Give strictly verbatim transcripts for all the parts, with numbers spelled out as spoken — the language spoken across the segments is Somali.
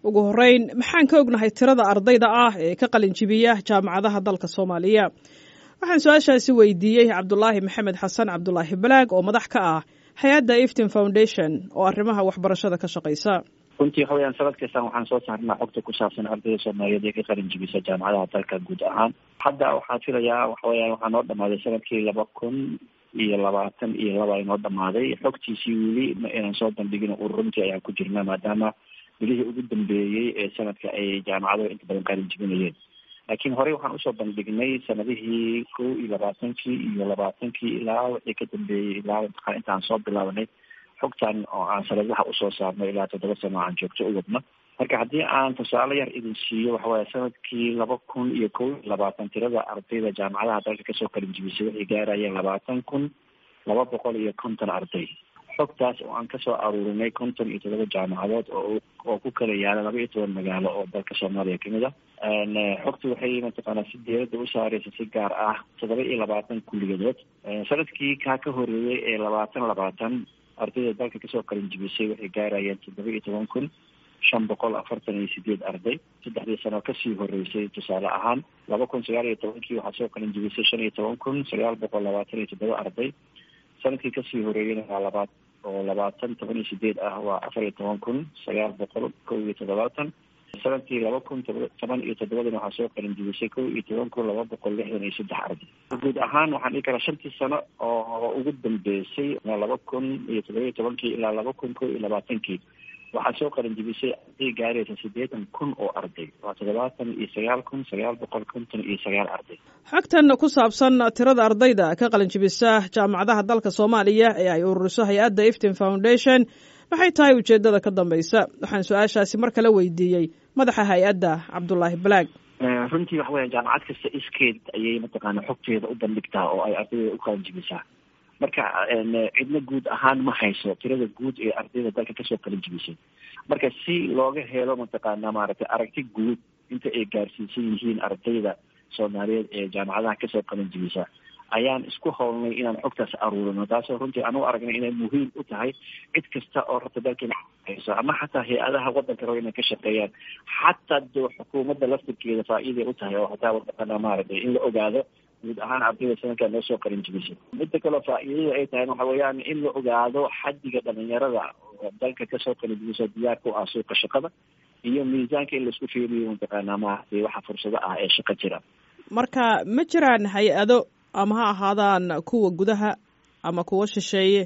ugu horeyn maxaan ka ognahay tirada ardayda ah ee ka qalin jibiya jaamacadaha dalka Soomaaliya? waxaan su-aashaasi weydiiyey Cabdulaahi Maxamed Xasan Cabdulaahi Balaag oo madax ka ah hay'adda Iftin Foundation oo arrimaha waxbarashada ka shaqeysa. runtii waxa weeyaan sanad kasta waxaan soo saarnaa xogta ku saabsan ardayda Soomaaliyeed ee ka qalin jibisa jaamacadaha dalka guud ahaan. hadda waxaan filayaa waxa weeyaan waxaa noo dhamaaday sanadkii laba kun iyo labaatan iyo laba inoo dhamaaday. xogtiisii weli ma inaan soo bandhigin ururuntii ayaan ku jirnaa maadaama bilihii ugu dambeeyey ee sanadka ay jaamacaduhu inta badan qalin jibinayeen. laakiin horey waxaan usoo bandhignay sanadihii kow iyo labaatankii iyo labaatankii ilaa wixii ka dambeeyey ilaa intaan soo bilaabanay xogtan oo aan sanadaha usoo saarnay ilaa toddoba sano aan joogto u wadno. marka haddii aan tusaale yar idin siiyo waxa weeye sanadkii laba kun iyo kow iyo labaatan tirada ardayda jaamacadaha dalka kasoo qalin jibisay waxay gaarayeen labaatan kun laba boqol iyo konton arday. xogtaas oo aan kasoo aruurinay konton iyo toddoba jaamacadood oo oo ku kala yaala laba iyo toban magaalo oo dalka Soomaaliya kamid ah. xogtu waxay mataqaanaa si diyaaradda u saareysa si gaar ah toddoba iyo labaatan kulliyadood. sanadkii kaa ka horeeyey ee labaatan labaatan ardayda dalka kasoo qalin jibisay waxay gaarayeen toddoba iyo toban kun shan boqol afartan iyo sideed arday. saddexdii sano kasii horeysay tusaale ahaan laba kun sagaal iyo tobankii waxaa soo qalin jibisay shan iyo toban kun sagaal boqol labaatan iyo toddoba arday. sanadkii kasii horeeyeyna waa labaad oo labaatan toban iyo sideed ah waa afar iyo toban kun sagaal boqol kow iyo toddobaatan. sanadkii laba kun toban iyo toddobadana waxaa soo qalin jibisay kow iyo toban kun laba boqol lixdan iyo saddex arday. guud ahaan waxaan dhihi karaa shantii sano oo ugu dambeysay laba kun iyo toddoba iyo tobankii ilaa laba kun kow iyo labaatankii waxaa soo qalin jibisay arday gaaraysa siddeetan kun oo arday. waa toddobaatan iyo sagaal kun sagaal boqol konton iyo sagaal arday. xogtan ku saabsan tirada ardayda ka qalin jibisa jaamacadaha dalka Soomaaliya ee ay ururiso hay'adda Iftin Foundation maxay tahay ujeedada ka dambeysa? waxaan su-aashaasi mar kale weydiiyey madaxa hay'adda Cabdulaahi Balaag. runtii waxa weeya jaamacad kasta iskeed ayay mataqaana xogteeda u bandhigtaa oo ay ardayda u qalin jibisaa. marka cidna guud ahaan ma hayso tirada guud ee ardayda dalka kasoo qalin jibisay. marka si looga helo mataqaana maaragtay aragti guud inta ay gaarsiisan yihiin ardayda Soomaaliyeed ee jaamacadaha kasoo qalin jibisa ayaan isku howlnay inaan xogtaas aruurino, taasoo runtii aan u aragnay inay muhiim u tahay cid kasta oo rabta dalkeena hayso ama xataa hay-adaha wadanka raba inay ka shaqeeyaan. xataa dee xukuumadda laftirkeeda faa'iiday u tahay oo hataa mataqaana maaragtay in la ogaado guud ahaan ardayda sanadkan noo soo qalin jibisay. midda kaleo faa'iidada ay tahay waxa weeyaan in la ogaado xaddiga dhalinyarada oo dalka kasoo qalin jibisa diyaar ku ah suuqa shaqada iyo miisaanka in laisku fiiriyo mataqaana maaragtay waxa fursado ah ee shaqo jira. marka ma jiraan hay-ado ama ha ahaadaan kuwa gudaha ama kuwa shisheeye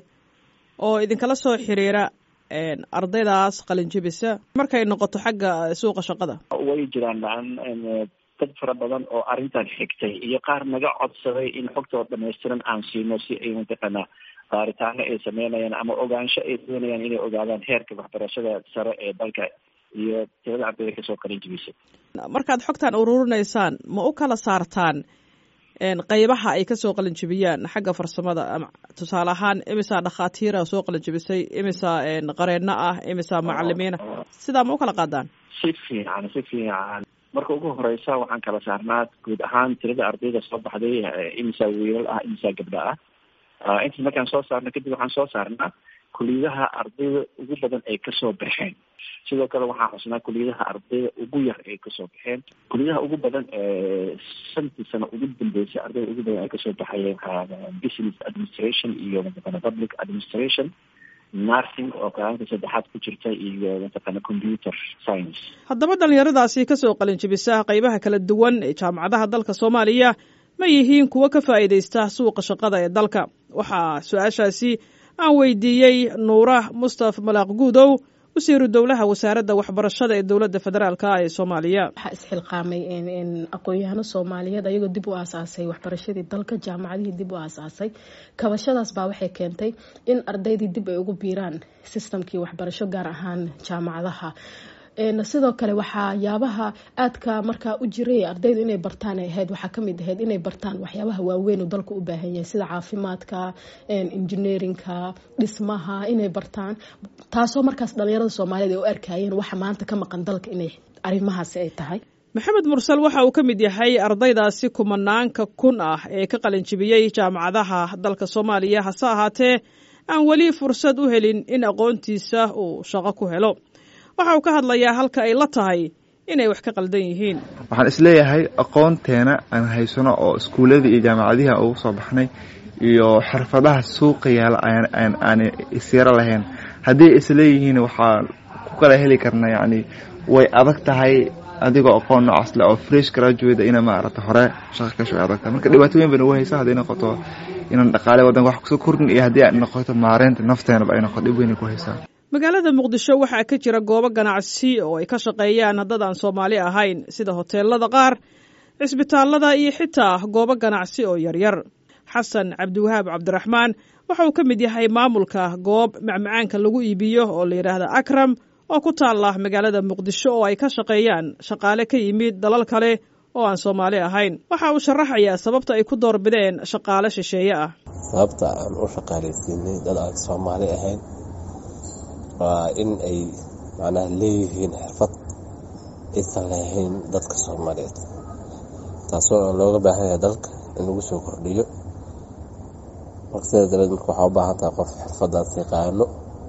oo idinkala soo xiriira ardaydaas qalin jibisa markay noqoto xagga suuqa shaqada? way jiraan dad fara badan oo arrintan xigtay iyo qaar naga codsaday in xogtooda dhammaystiran aan siino si ay mataqaana baaritaano ay sameynayaan ama ogaansho ay doonayaan inay ogaadaan heerka waxbarashada sare ee dalka iyo tirada ardayda kasoo qalin jibisay. markaad xogtan ururinaysaan ma u kala saartaan qaybaha ay kasoo qalin jibiyaan xagga farsamada? tusaale ahaan imisaa dhakhaatiira soo qalin jibisay, imisaa qareeno ah, imisaa macalimiina, sidaa ma u kala qaadaan? si fiican si fiican marka ugu horeysa waxaan kala saarnaa guud ahaan tirada ardayda soo baxday imisaa wiilal ah imisaa gabdha ah. intaas markaan soo saarna kadib waxaan soo saarnaa kuliyadaha ardayda ugu badan ay kasoo baxeen. sidoo kale waxaa xusnaa kuliyadaha ardayda ugu yar ay kasoo baxeen. kuliyadaha ugu badan ee shantii sano ugu dambeysay ardayda ugu badan ay kasoo baxayeen business administration iyo mataqaana public administration, nursing oo kaalinta saddexaad ku jirta iyo mataqaana computer science. haddaba dhalinyaradaasi kasoo qalin jibisa qaybaha kala duwan ee jaamacadaha dalka Soomaaliya ma yihiin kuwo ka faa'iideysta suuqa shaqada ee dalka? waxaa su-aashaasi aan weydiiyey Nuura Mustafa Malaaq Guudow, wasiiru dowlaha wasaaradda waxbarashada ee dowladda federaalka ee Soomaaliya. waxaa isxilqaamay in aqoon-yahano Soomaaliyeed ayagoo dib u aasaasay waxbarashadii dalka, jaamacadihii dib u aasaasay. kabashadaas baa waxay keentay in ardaydii dib ay ugu biiraan systemkii waxbarasho gaar ahaan jaamacadaha. sidoo kale waxaa yaabaha aadka markaa u jiray ardaydu inay bartaan ay ahayd waxaa kamid ahayd inay bartaan waxyaabaha waaweyn oo dalka u baahan yahay sida caafimaadka, engineerinka, dhismaha inay bartaan, taasoo markaas dhalinyarada Soomaaliyeed ay u arkayeen waxa maanta ka maqan dalka inay arrimahaasi ay tahay. maxamed mursal waxa uu ka mid yahay ardaydaasi kumanaanka kun ah ee ka qalin jibiyey jaamacadaha dalka Soomaaliya, hase ahaatee aan weli fursad u helin in aqoontiisa uu shaqo ku helo. waxa uu ka hadlayaa halka ay la tahay inay wax ka qaldan yihiin. waxaan isleeyahay aqoonteena aan haysano oo iskuuladii iyo jaamacadihi ugu soo baxnay iyo xirfadaha suuqa yaala aan aan isyara lahayn haddii isleeyihiin waxaan ku kala heli karnaa yacni way adag tahay adigoo aqoon noocaas leh oo fresh graduate ina maarata hore shaqo ka soo adag tahay marka dhibaatooyin badan way haysaa haddii noqoto inaan dhaqaale wadanka wax kusoo kordhin iyo haddii ay noqoto maareynta nafteenaba ay noqoto dhib weyn ku haysaa. magaalada muqdisho waxaa ka jira goobo ganacsi oo ay ka shaqeeyaan dad aan Soomaali ahayn sida hoteelada qaar, cisbitaalada iyo xitaa goobo ganacsi oo yaryar. xasan cabdiwahaab cabdiraxmaan waxa uu ka mid yahay maamulka goob macmacaanka lagu iibiyo oo la yiraahdo Akram oo ku taala magaalada muqdisho oo ay ka shaqeeyaan shaqaale ka yimid dalal kale oo aan Soomaali ahayn. waxa uu sharaxayaa sababta ay ku doorbideen shaqaale shisheeye ah. sababta aan u shaqaaleysiinay dad aan Soomaali ahayn waa in ay macnaha leeyihiin xirfad aysan lahayn dadka Soomaaliyeed, taasoo looga baahan yahay dalka in lagu soo kordhiyo. marka sida dalad marka waxaa u baahan tahay qof xirfadaas yaqaano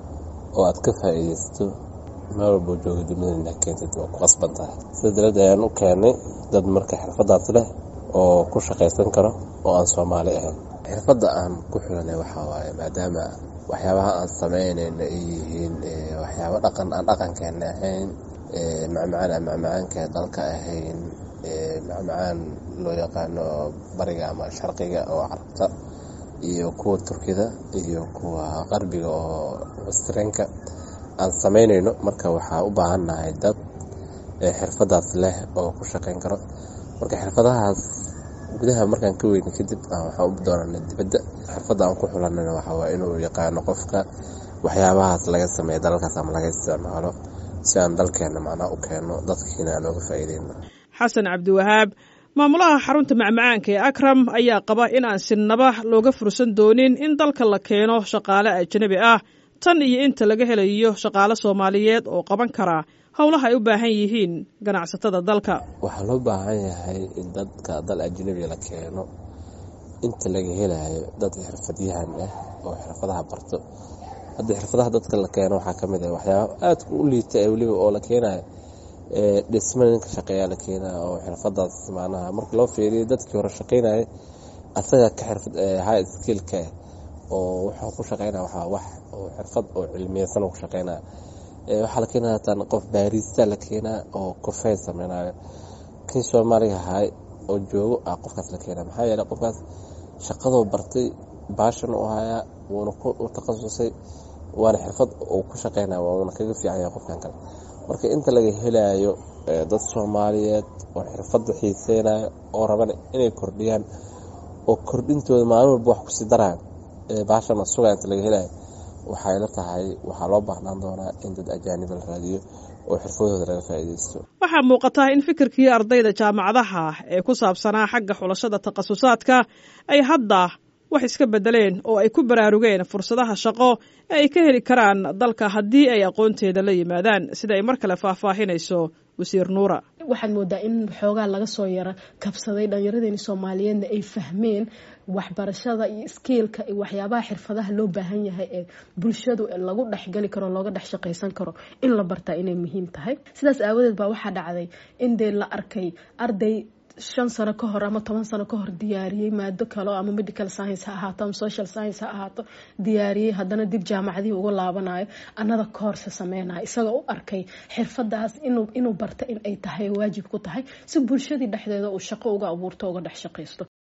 oo aad ka faa'iidaysto meel walba jooga dunida keentid waa ku qasban tahay. sida dalad ayaan u keenay dad marka xirfadaas leh oo ku shaqaysan karo oo aan Soomaali ahayn. xirfadda aan ku xiranay waxaa waaye maadaama waxyaabaha aan sameynayna ay yihiin waxyaabo dhaqan aan dhaqankeena ahayn, macmacaan aan macmacaanka dalka ahayn, macmacaan loo yaqaano bariga ama sharqiga oo carabta iyo kuwa Turkida iyo kuwa qarbiga oo westernka aan sameynayno. marka waxaa u baahannahay dad xirfadaas leh oo ku shaqayn karo. marka xirfadahaas gudaha markaan ka weyn kadib waxaan u doonanay dibadda. xirfadda aan ku xulanayna waxa waa inuu yaqaano qofka waxyaabahaas laga sameeyo dalkaas ama laga isticmaalo si aan dalkeena macnaha u keeno dadkiina aan uga faa'iideyno. xasan cabdiwahaab maamulaha xarunta macmacaanka ee Akram ayaa qaba in aan sinaba looga fursan doonin in dalka la keeno shaqaale ajnabi ah tan iyo inta laga helayo shaqaale Soomaaliyeed oo qaban kara howlaha ay u baahan yihiin ganacsatada dalka. waxaa loo baahan yahay in dadka dal ajnabi la keeno inta laga helayo dad xirfadyahan ah oo xirfadaha barto. haddii xirfadaha dadka la keeno waxaa ka mid ah waxyaabo aad u liita ee weliba oo la keenayo ee dhismaynka shaqeeya la keenayo oo xirfadaas macnaha marka loo fiiriyo dadkii hore shaqeynayay asaga ka xirfad high skill ka oo wuxuu ku shaqeynaa waxa wax oo xirfad oo cilmiyeysan ku shaqeynaa. ee waxa la keenaa tan qof baarista la keenaa oo kofay sameeynaa kii Soomaaliga ahay oo joogo ah qofkaas la keenaa maxaa yeelay qofkaas shaqadoo bartay baashan oo haya wuuna ku takhasusay waana xirfad oo ku shaqeynaa waana kaga fiican yahay qofkan kale. marka inta laga helayo dad Soomaaliyeed oo xirfad xiiseynaya oo rabaan inay kordhiyaan oo kordhintooda maalin walba wax ku sii daraan ee baashan suuqa inta laga helayo waxay la tahay waxaa loo baahnaan doonaa in dad ajaanib la raadiyo oo xirfadooda laga faa'iideysto. waxaa muuqata in fikirkii ardayda jaamacadaha ee ku saabsanaa xagga xulashada takhasusaadka ay hadda wax iska bedeleen oo ay ku baraarugeen fursadaha shaqo ee ay ka heli karaan dalka haddii ay aqoonteeda la yimaadaan sida ay mar kale faahfaahinayso wasiir Nuura. waxaad moodaa in xoogaa laga soo yara kabsaday dhallinyaradeenii Soomaaliyeedna ay fahmeen waxbarashada iyo skiilka iyo waxyaabaha xirfadaha loo baahan yahay ee bulshadu lagu dhexgali karo looga dhex shaqaysan karo in la bartaa inay muhiim tahay. sidaas aawadeed baa waxaa dhacday in dee la arkay arday shan sano ka hor ama toban sano ka hor diyaariyey maado kale ama medical science ha ahaato ama social science ha ahaato diyaariyey haddana dib jaamacadii uga laabanayo another course sameynayo isagoo u arkay xirfadaas inuu inuu barta in ay tahay waajib ku tahay si bulshadii dhexdeeda uu shaqo uga abuurto uga dhex shaqaysto.